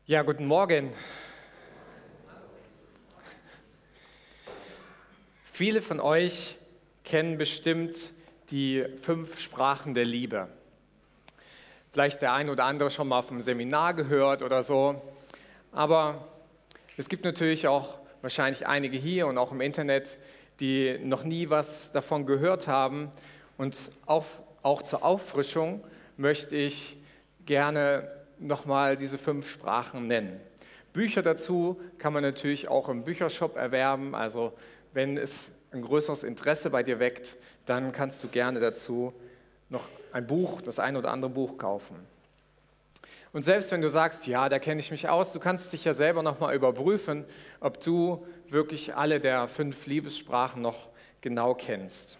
Ja, guten Morgen. Viele von euch kennen bestimmt die 5 Sprachen der Liebe. Vielleicht der ein oder andere schon mal auf einem Seminar gehört oder so. Aber es gibt natürlich auch wahrscheinlich einige hier und auch im Internet, die noch nie was davon gehört haben. Und auch zur Auffrischung möchte ich gerne nochmal diese 5 Sprachen nennen. Bücher dazu kann man natürlich auch im Büchershop erwerben. Also wenn es ein größeres Interesse bei dir weckt, dann kannst du gerne dazu noch ein Buch, das ein oder andere Buch kaufen. Und selbst wenn du sagst, ja, da kenne ich mich aus, du kannst dich ja selber nochmal überprüfen, ob du wirklich alle der 5 Liebessprachen noch genau kennst.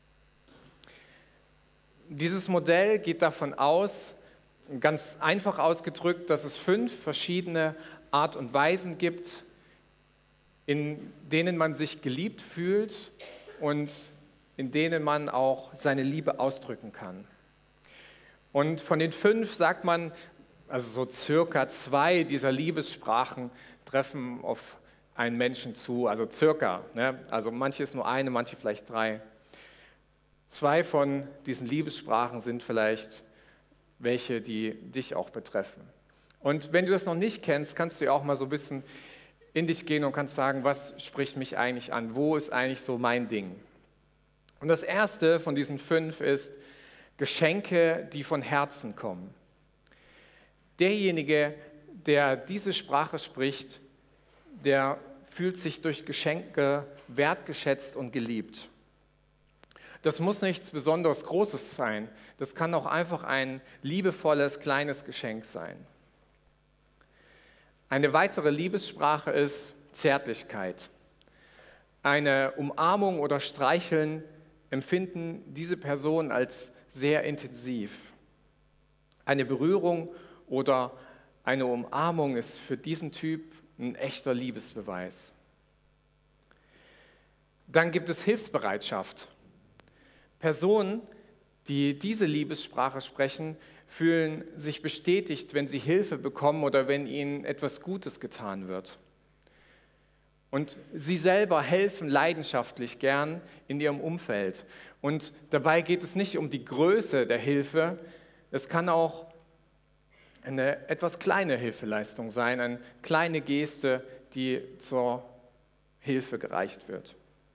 Dieses Modell geht davon aus, ganz einfach ausgedrückt, dass es 5 verschiedene Art und Weisen gibt, in denen man sich geliebt fühlt und in denen man auch seine Liebe ausdrücken kann. Und von den 5 sagt man, also so circa 2 dieser Liebessprachen treffen auf einen Menschen zu, also circa, ne? Also manche ist nur eine, manche vielleicht 3. 2 von diesen Liebessprachen sind vielleicht welche, die dich auch betreffen. Und wenn du das noch nicht kennst, kannst du ja auch mal so ein bisschen in dich gehen und kannst sagen, was spricht mich eigentlich an? Wo ist eigentlich so mein Ding? Und das erste von diesen 5 ist Geschenke, die von Herzen kommen. Derjenige, der diese Sprache spricht, der fühlt sich durch Geschenke wertgeschätzt und geliebt. Das muss nichts besonders Großes sein. Das kann auch einfach ein liebevolles, kleines Geschenk sein. Eine weitere Liebessprache ist Zärtlichkeit. Eine Umarmung oder Streicheln empfinden diese Personen als sehr intensiv. Eine Berührung oder eine Umarmung ist für diesen Typ ein echter Liebesbeweis. Dann gibt es Hilfsbereitschaft. Personen, die diese Liebessprache sprechen, fühlen sich bestätigt, wenn sie Hilfe bekommen oder wenn ihnen etwas Gutes getan wird. Und sie selber helfen leidenschaftlich gern in ihrem Umfeld. Und dabei geht es nicht um die Größe der Hilfe, es kann auch eine etwas kleine Hilfeleistung sein, eine kleine Geste, die zur Hilfe gereicht wird.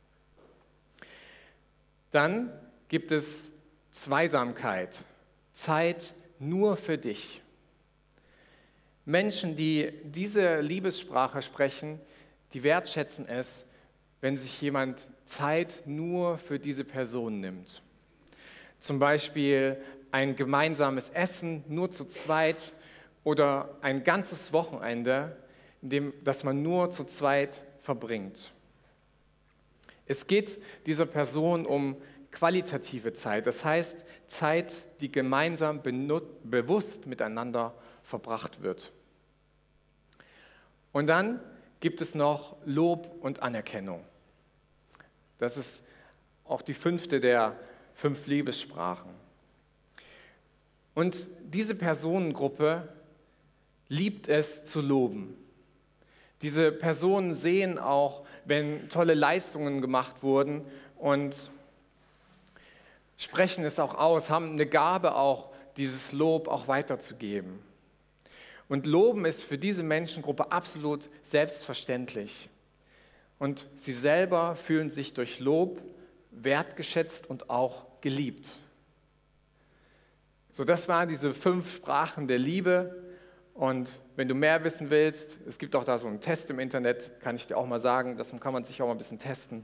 Dann gibt es Zweisamkeit, Zeit nur für dich. Menschen, die diese Liebessprache sprechen, die wertschätzen es, wenn sich jemand Zeit nur für diese Person nimmt. Zum Beispiel ein gemeinsames Essen nur zu zweit oder ein ganzes Wochenende, das man nur zu zweit verbringt. Es geht dieser Person um qualitative Zeit, das heißt Zeit, die gemeinsam bewusst miteinander verbracht wird. Und dann gibt es noch Lob und Anerkennung. Das ist auch die 5. der 5 Liebessprachen. Und diese Personengruppe liebt es zu loben. Diese Personen sehen auch, wenn tolle Leistungen gemacht wurden und sprechen es auch aus, haben eine Gabe auch, dieses Lob auch weiterzugeben. Und Loben ist für diese Menschengruppe absolut selbstverständlich. Und sie selber fühlen sich durch Lob wertgeschätzt und auch geliebt. So, das waren diese 5 Sprachen der Liebe. Und wenn du mehr wissen willst, es gibt auch da so einen Test im Internet, kann ich dir auch mal sagen, das kann man sich auch mal ein bisschen testen.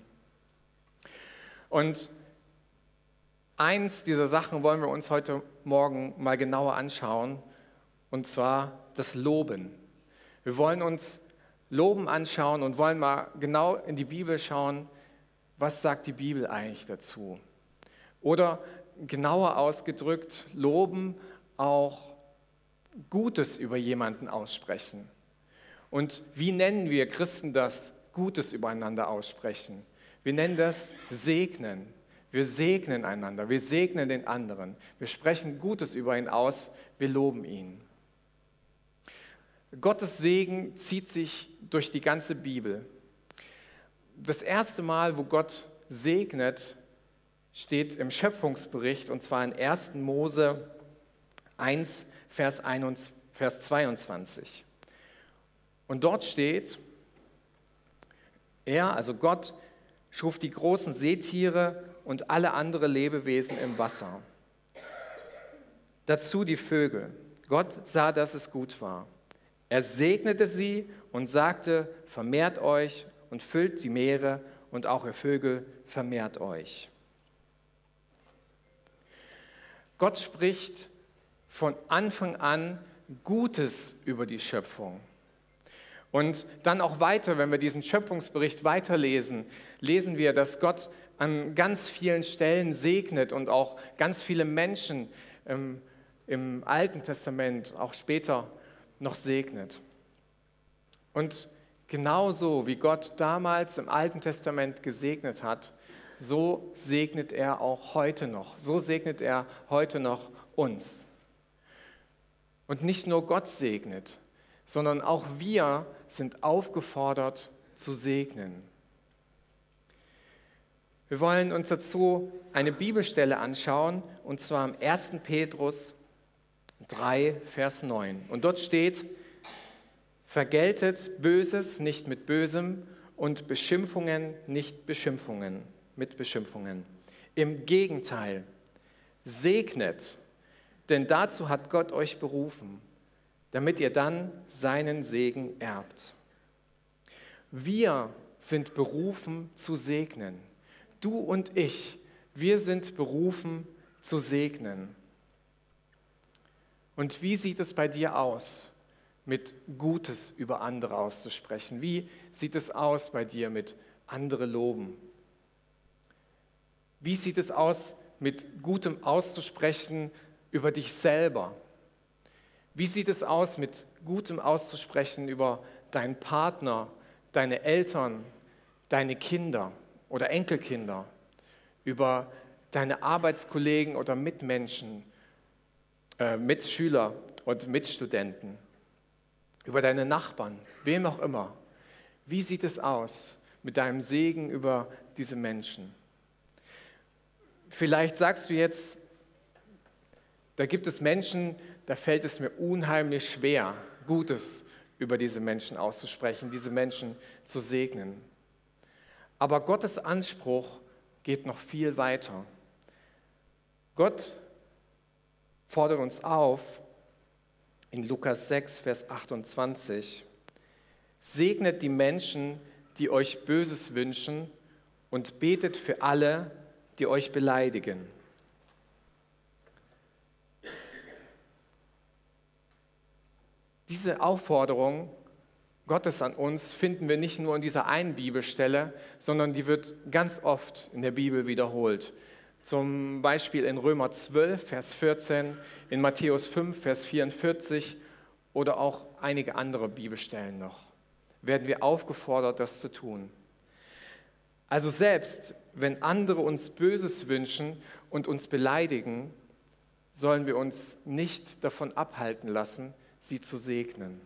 Und eins dieser Sachen wollen wir uns heute Morgen mal genauer anschauen, und zwar das Loben. Wir wollen uns Loben anschauen und wollen mal genau in die Bibel schauen, was sagt die Bibel eigentlich dazu? Oder genauer ausgedrückt, Loben auch Gutes über jemanden aussprechen. Und wie nennen wir Christen das Gutes übereinander aussprechen? Wir nennen das Segnen. Wir segnen einander, wir segnen den anderen. Wir sprechen Gutes über ihn aus, wir loben ihn. Gottes Segen zieht sich durch die ganze Bibel. Das erste Mal, wo Gott segnet, steht im Schöpfungsbericht, und zwar in 1. Mose 1, Vers 22. Und dort steht, also Gott, schuf die großen Seetiere und alle andere Lebewesen im Wasser. Dazu die Vögel. Gott sah, dass es gut war. Er segnete sie und sagte, vermehrt euch und füllt die Meere und auch ihr Vögel, vermehrt euch. Gott spricht von Anfang an Gutes über die Schöpfung. Und dann auch weiter, wenn wir diesen Schöpfungsbericht weiterlesen, lesen wir, dass Gott an ganz vielen Stellen segnet und auch ganz viele Menschen im Alten Testament, auch später, noch segnet. Und genauso wie Gott damals im Alten Testament gesegnet hat, so segnet er auch heute noch. So segnet er heute noch uns. Und nicht nur Gott segnet, sondern auch wir sind aufgefordert zu segnen. Wir wollen uns dazu eine Bibelstelle anschauen, und zwar im 1. Petrus 3, Vers 9. Und dort steht, vergeltet Böses nicht mit Bösem und Beschimpfungen nicht mit Beschimpfungen. Im Gegenteil, segnet, denn dazu hat Gott euch berufen, damit ihr dann seinen Segen erbt. Wir sind berufen zu segnen. Du und ich, wir sind berufen zu segnen. Und wie sieht es bei dir aus, mit Gutes über andere auszusprechen? Wie sieht es aus bei dir mit andere loben? Wie sieht es aus, mit Gutem auszusprechen über dich selber? Wie sieht es aus, mit Gutem auszusprechen über deinen Partner, deine Eltern, deine Kinder oder Enkelkinder, über deine Arbeitskollegen oder Mitmenschen, Mitschüler und Mitstudenten, über deine Nachbarn, wem auch immer? Wie sieht es aus mit deinem Segen über diese Menschen? Vielleicht sagst du jetzt, da gibt es Menschen, da fällt es mir unheimlich schwer, Gutes über diese Menschen auszusprechen, diese Menschen zu segnen. Aber Gottes Anspruch geht noch viel weiter. Gott fordert uns auf, in Lukas 6, Vers 28, segnet die Menschen, die euch Böses wünschen, und betet für alle, die euch beleidigen. Diese Aufforderung Gottes an uns finden wir nicht nur in dieser einen Bibelstelle, sondern die wird ganz oft in der Bibel wiederholt. Zum Beispiel in Römer 12, Vers 14, in Matthäus 5, Vers 44 oder auch einige andere Bibelstellen noch. Werden wir aufgefordert, das zu tun. Also selbst wenn andere uns Böses wünschen und uns beleidigen, sollen wir uns nicht davon abhalten lassen, sie zu segnen.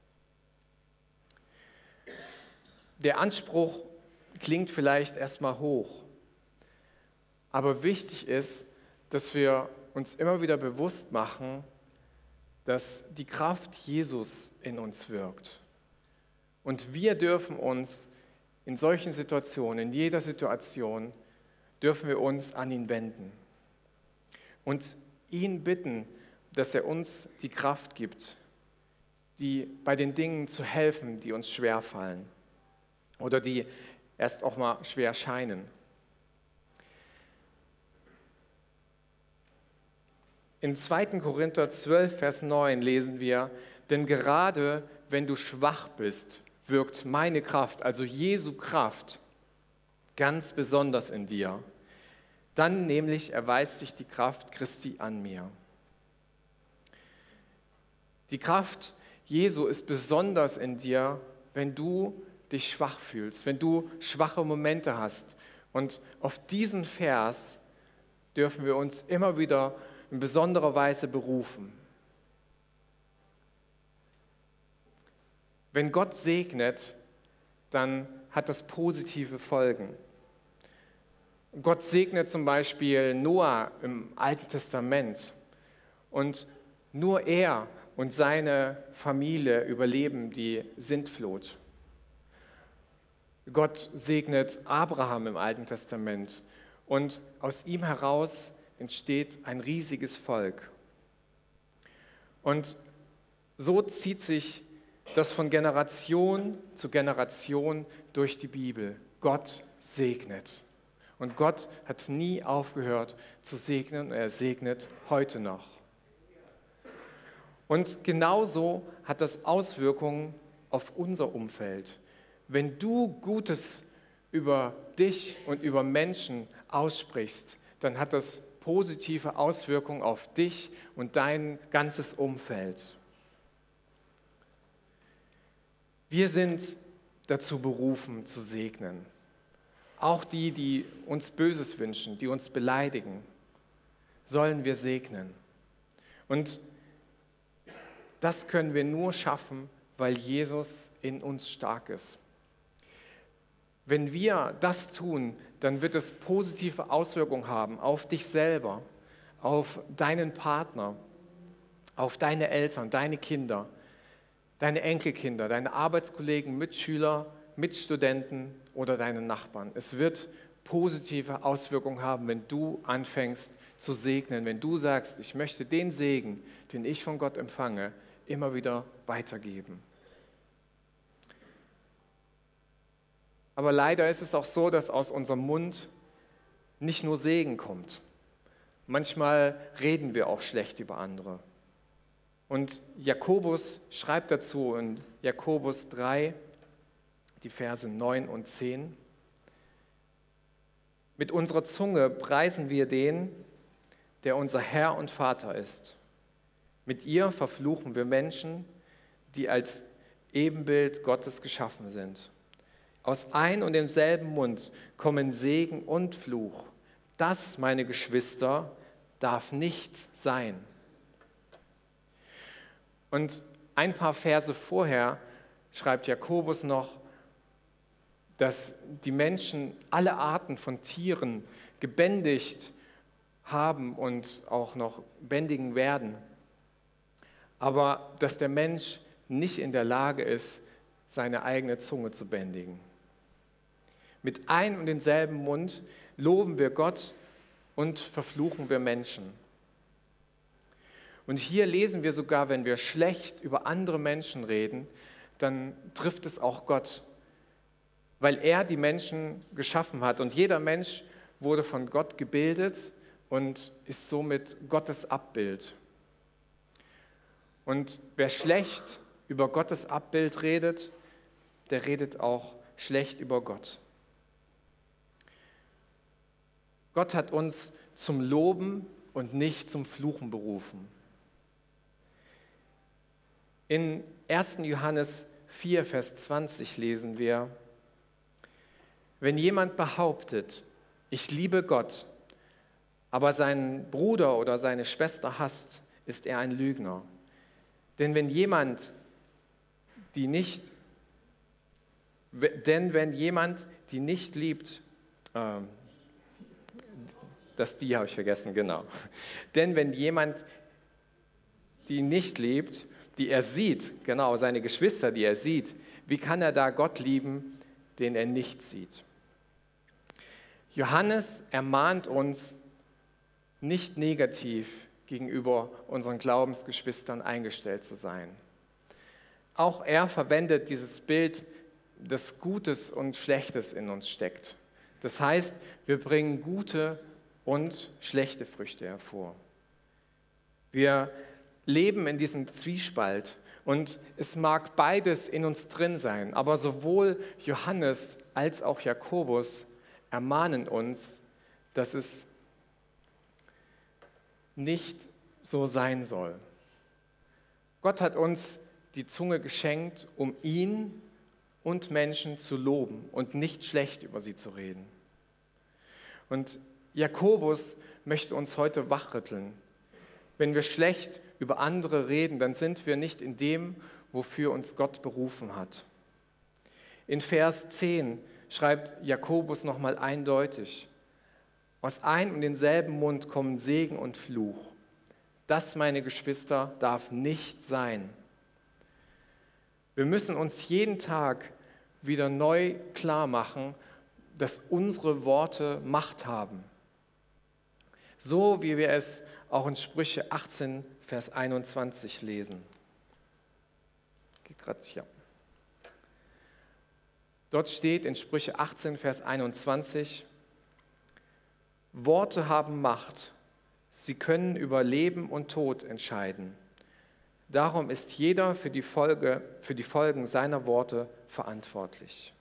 Der Anspruch klingt vielleicht erstmal hoch, aber wichtig ist, dass wir uns immer wieder bewusst machen, dass die Kraft Jesus in uns wirkt. Und wir dürfen uns in solchen Situationen, in jeder Situation, dürfen wir uns an ihn wenden und ihn bitten, dass er uns die Kraft gibt, bei den Dingen zu helfen, die uns schwerfallen oder die erst auch mal schwer scheinen. In 2. Korinther 12, Vers 9 lesen wir, denn gerade wenn du schwach bist, wirkt meine Kraft, also Jesu Kraft, ganz besonders in dir. Dann nämlich erweist sich die Kraft Christi an mir. Die Kraft Jesu ist besonders in dir, wenn du dich schwach fühlst, wenn du schwache Momente hast. Und auf diesen Vers dürfen wir uns immer wieder in besonderer Weise berufen. Wenn Gott segnet, dann hat das positive Folgen. Gott segnet zum Beispiel Noah im Alten Testament und nur er und seine Familie überleben die Sintflut. Gott segnet Abraham im Alten Testament und aus ihm heraus entsteht ein riesiges Volk. Und so zieht sich das von Generation zu Generation durch die Bibel. Gott segnet. Und Gott hat nie aufgehört zu segnen und er segnet heute noch. Und genauso hat das Auswirkungen auf unser Umfeld. Wenn du Gutes über dich und über Menschen aussprichst, dann hat das positive Auswirkungen auf dich und dein ganzes Umfeld. Wir sind dazu berufen, zu segnen. Auch die, die uns Böses wünschen, die uns beleidigen, sollen wir segnen. Und das können wir nur schaffen, weil Jesus in uns stark ist. Wenn wir das tun, dann wird es positive Auswirkungen haben auf dich selber, auf deinen Partner, auf deine Eltern, deine Kinder, deine Enkelkinder, deine Arbeitskollegen, Mitschüler, Mitstudenten oder deine Nachbarn. Es wird positive Auswirkungen haben, wenn du anfängst zu segnen, wenn du sagst, ich möchte den Segen, den ich von Gott empfange, immer wieder weitergeben. Aber leider ist es auch so, dass aus unserem Mund nicht nur Segen kommt. Manchmal reden wir auch schlecht über andere. Und Jakobus schreibt dazu in Jakobus 3, die Verse 9 und 10. Mit unserer Zunge preisen wir den, der unser Herr und Vater ist. Mit ihr verfluchen wir Menschen, die als Ebenbild Gottes geschaffen sind. Aus ein und demselben Mund kommen Segen und Fluch. Das, meine Geschwister, darf nicht sein. Und ein paar Verse vorher schreibt Jakobus noch, dass die Menschen alle Arten von Tieren gebändigt haben und auch noch bändigen werden. Aber dass der Mensch nicht in der Lage ist, seine eigene Zunge zu bändigen. Mit ein und denselben Mund loben wir Gott und verfluchen wir Menschen. Und hier lesen wir sogar, wenn wir schlecht über andere Menschen reden, dann trifft es auch Gott, weil er die Menschen geschaffen hat. Und jeder Mensch wurde von Gott gebildet und ist somit Gottes Abbild. Und wer schlecht über Gottes Abbild redet, der redet auch schlecht über Gott. Gott hat uns zum Loben und nicht zum Fluchen berufen. In 1. Johannes 4, Vers 20 lesen wir, wenn jemand behauptet, ich liebe Gott, aber seinen Bruder oder seine Schwester hasst, ist er ein Lügner. Denn wenn jemand die nicht liebt, das die habe ich vergessen, genau. Denn wenn jemand die nicht liebt, die er sieht, genau, seine Geschwister, die er sieht, wie kann er da Gott lieben, den er nicht sieht? Johannes ermahnt uns, nicht negativ gegenüber unseren Glaubensgeschwistern eingestellt zu sein. Auch er verwendet dieses Bild, dass Gutes und Schlechtes in uns steckt. Das heißt, wir bringen gute und schlechte Früchte hervor. Wir leben in diesem Zwiespalt und es mag beides in uns drin sein, aber sowohl Johannes als auch Jakobus ermahnen uns, dass es nicht so sein soll. Gott hat uns die Zunge geschenkt, um ihn und Menschen zu loben und nicht schlecht über sie zu reden. Und Jakobus möchte uns heute wachrütteln. Wenn wir schlecht über andere reden, dann sind wir nicht in dem wofür uns Gott berufen hat. In Vers 10 schreibt Jakobus nochmal eindeutig: Aus ein und denselben Mund kommen Segen und Fluch. Das, meine Geschwister, darf nicht sein. Wir müssen uns jeden Tag wieder neu klar machen, dass unsere Worte Macht haben. So wie wir es auch in Sprüche 18, Vers 21 lesen. Geht gerade, ja. Dort steht in Sprüche 18, Vers 21: Worte haben Macht, sie können über Leben und Tod entscheiden. Darum ist jeder für die Folgen seiner Worte verantwortlich.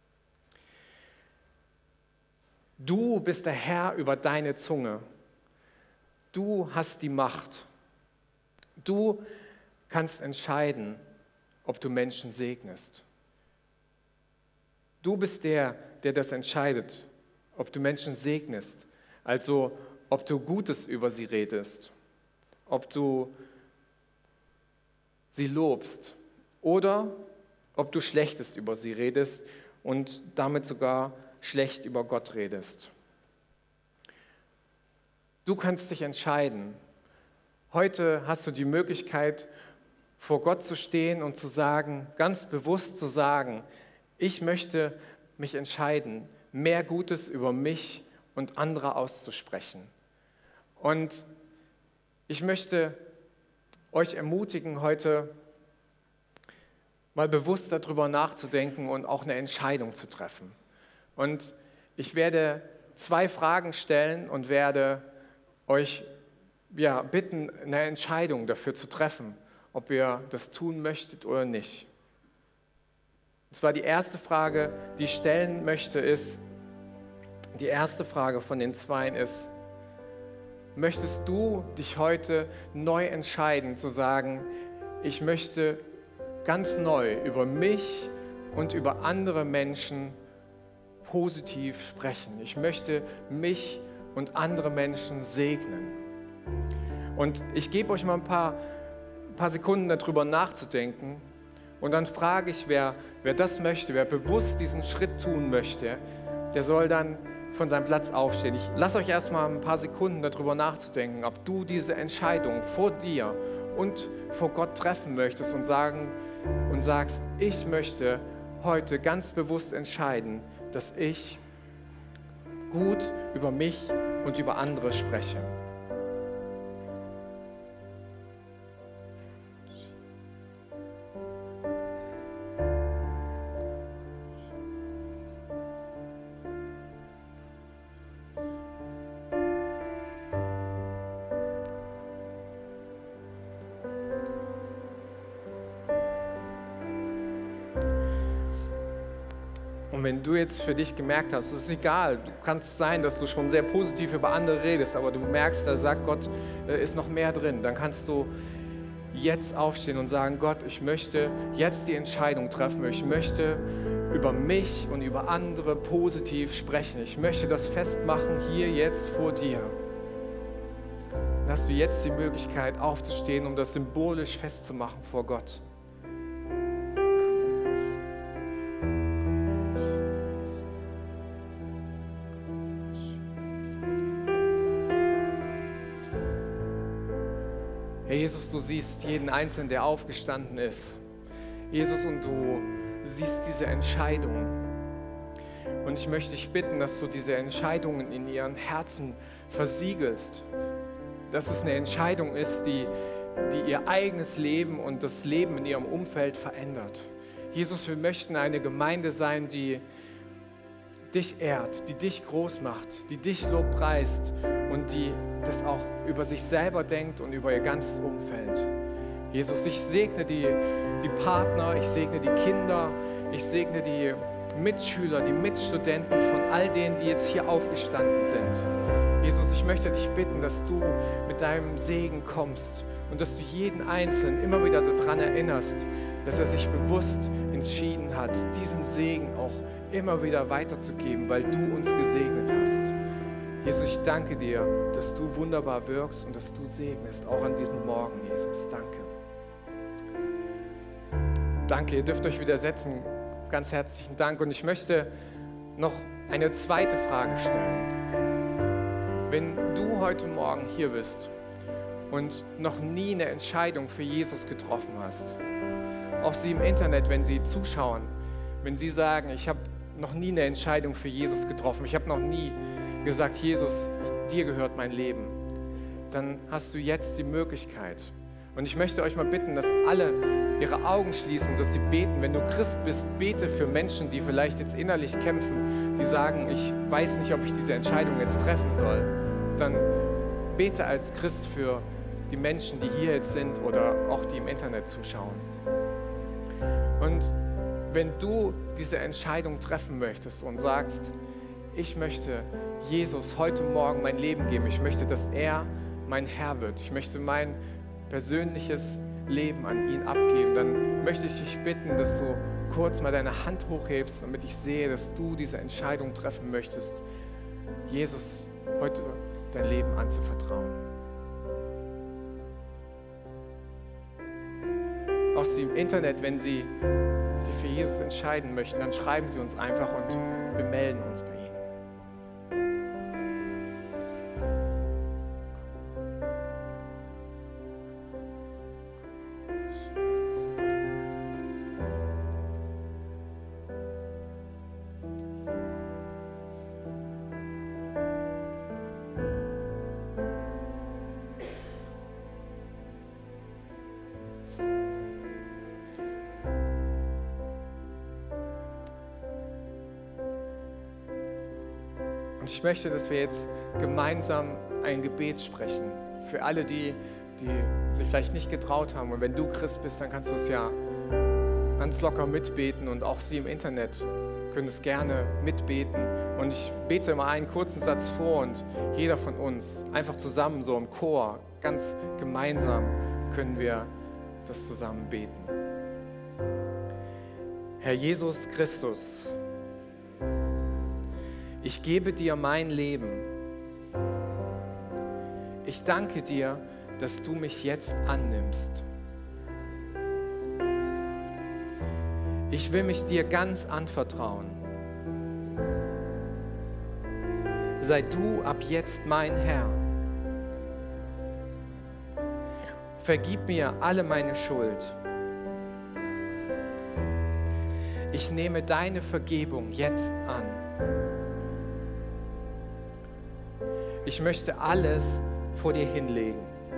Du bist der Herr über deine Zunge. Du hast die Macht. Du kannst entscheiden, ob du Menschen segnest. Du bist der das entscheidet, ob du Menschen segnest. Also, ob du Gutes über sie redest, ob du sie lobst oder ob du Schlechtes über sie redest und damit sogar schlecht über Gott redest. Du kannst dich entscheiden. Heute hast du die Möglichkeit, vor Gott zu stehen und zu sagen, ganz bewusst zu sagen: Ich möchte mich entscheiden, mehr Gutes über mich und andere auszusprechen. Und ich möchte euch ermutigen, heute mal bewusst darüber nachzudenken und auch eine Entscheidung zu treffen. Und ich werde 2 Fragen stellen und werde euch bitten, eine Entscheidung dafür zu treffen, ob ihr das tun möchtet oder nicht. Und zwar die erste Frage, die ich stellen möchte, ist, die erste Frage von den 2 ist: Möchtest du dich heute neu entscheiden, zu sagen, ich möchte ganz neu über mich und über andere Menschen positiv sprechen. Ich möchte mich und andere Menschen segnen. Und ich gebe euch mal ein paar Sekunden darüber nachzudenken und dann frage ich, wer das möchte, wer bewusst diesen Schritt tun möchte, der soll dann von seinem Platz aufstehen. Ich lasse euch erstmal ein paar Sekunden darüber nachzudenken, ob du diese Entscheidung vor dir und vor Gott treffen möchtest und sagst, ich möchte heute ganz bewusst entscheiden, dass ich gut über mich und über andere spreche. Und wenn du jetzt für dich gemerkt hast, es ist egal, du kannst sein, dass du schon sehr positiv über andere redest, aber du merkst, da sagt Gott, ist noch mehr drin, dann kannst du jetzt aufstehen und sagen, Gott, ich möchte jetzt die Entscheidung treffen, ich möchte über mich und über andere positiv sprechen, ich möchte das festmachen hier jetzt vor dir. Dann hast du jetzt die Möglichkeit aufzustehen, um das symbolisch festzumachen vor Gott. Herr Jesus, du siehst jeden Einzelnen, der aufgestanden ist. Jesus, und du siehst diese Entscheidung. Und ich möchte dich bitten, dass du diese Entscheidungen in ihren Herzen versiegelst. Dass es eine Entscheidung ist, die ihr eigenes Leben und das Leben in ihrem Umfeld verändert. Jesus, wir möchten eine Gemeinde sein, die dich ehrt, die dich groß macht, die dich lobpreist und die das auch über sich selber denkt und über ihr ganzes Umfeld. Jesus, ich segne die Partner, ich segne die Kinder, ich segne die Mitschüler, die Mitstudenten von all denen, die jetzt hier aufgestanden sind. Jesus, ich möchte dich bitten, dass du mit deinem Segen kommst und dass du jeden Einzelnen immer wieder daran erinnerst, dass er sich bewusst entschieden hat, diesen Segen auch immer wieder weiterzugeben, weil du uns gesegnet hast. Jesus, ich danke dir, dass du wunderbar wirkst und dass du segnest, auch an diesem Morgen, Jesus. Danke. Danke, ihr dürft euch wieder setzen. Ganz herzlichen Dank. Und ich möchte noch eine zweite Frage stellen. Wenn du heute Morgen hier bist und noch nie eine Entscheidung für Jesus getroffen hast, auch Sie im Internet, wenn Sie zuschauen, wenn Sie sagen, ich habe noch nie eine Entscheidung für Jesus getroffen, ich habe noch nie gesagt, Jesus, dir gehört mein Leben, dann hast du jetzt die Möglichkeit. Und ich möchte euch mal bitten, dass alle ihre Augen schließen und dass sie beten. Wenn du Christ bist, bete für Menschen, die vielleicht jetzt innerlich kämpfen, die sagen, ich weiß nicht, ob ich diese Entscheidung jetzt treffen soll. Dann bete als Christ für die Menschen, die hier jetzt sind oder auch die im Internet zuschauen. Und wenn du diese Entscheidung treffen möchtest und sagst, ich möchte Jesus heute Morgen mein Leben geben, ich möchte, dass er mein Herr wird, ich möchte mein persönliches Leben an ihn abgeben, dann möchte ich dich bitten, dass du kurz mal deine Hand hochhebst, damit ich sehe, dass du diese Entscheidung treffen möchtest, Jesus heute dein Leben anzuvertrauen. Auch Sie im Internet, wenn Sie sich für Jesus entscheiden möchten, dann schreiben Sie uns einfach und wir melden uns bei Ihnen. Und ich möchte, dass wir jetzt gemeinsam ein Gebet sprechen. Für alle, die sich vielleicht nicht getraut haben. Und wenn du Christ bist, dann kannst du es ja ganz locker mitbeten. Und auch Sie im Internet können es gerne mitbeten. Und ich bete mal einen kurzen Satz vor und jeder von uns, einfach zusammen so im Chor, ganz gemeinsam können wir das zusammen beten. Herr Jesus Christus, ich gebe dir mein Leben. Ich danke dir, dass du mich jetzt annimmst. Ich will mich dir ganz anvertrauen. Sei du ab jetzt mein Herr. Vergib mir alle meine Schuld. Ich nehme deine Vergebung jetzt an. Ich möchte alles vor dir hinlegen.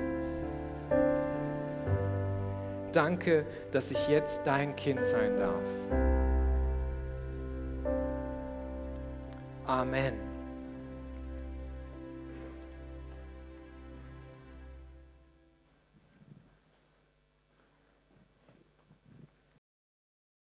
Danke, dass ich jetzt dein Kind sein darf. Amen.